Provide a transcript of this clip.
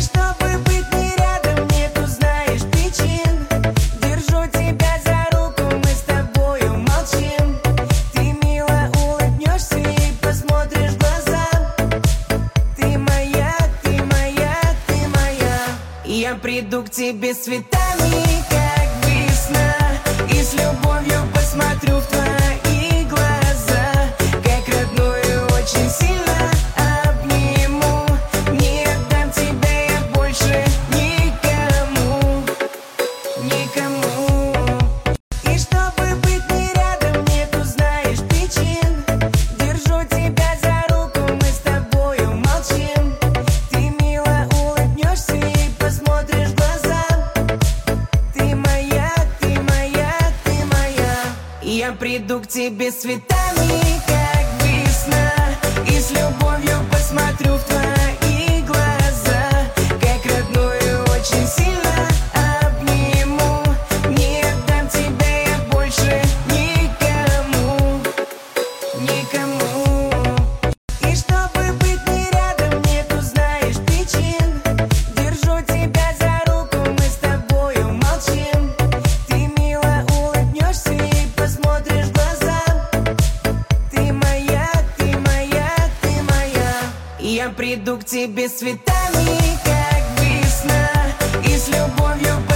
чтобы быть не рядом, нету, знаешь, причин. Держу тебя за руку, мы с тобою молчим. Ты мило улыбнешься и посмотришь в глаза. Ты моя, ты моя, ты моя. Я приду к тебе с цветами, как весна, и с любовью посмотрю в твои глаза. Как родную очень сильно обниму. Не отдам тебя я больше никому, никому. И чтобы быть не рядом, нету, знаешь, причин. Держу тебя за руку, мы с тобою молчим. Ты мило улыбнешься и посмотришь в глаза. Ты моя, ты моя, ты моя. Я приду к тебе с цветами, как весна, и с любовью посмотрю в твои глаза. Как родную очень сильно обниму. Не отдам тебя я больше никому, никому. И чтобы быть не рядом, нету, знаешь, причин. Держу тебя за руку, мы с тобою молчим. Ты мило улыбнешься и посмотришь в глаза. Ты моя, ты моя, ты моя. Я приду к тебе с цветами, как весна, и с любовью